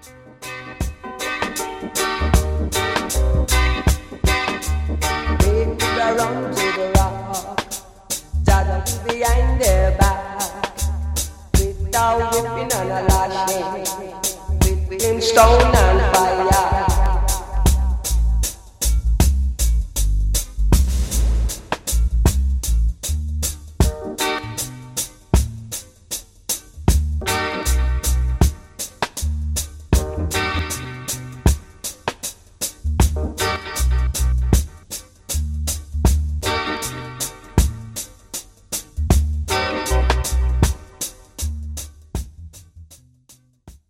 People run to the rock, Dada behind their back, without whipping and a lashing, whipping stone and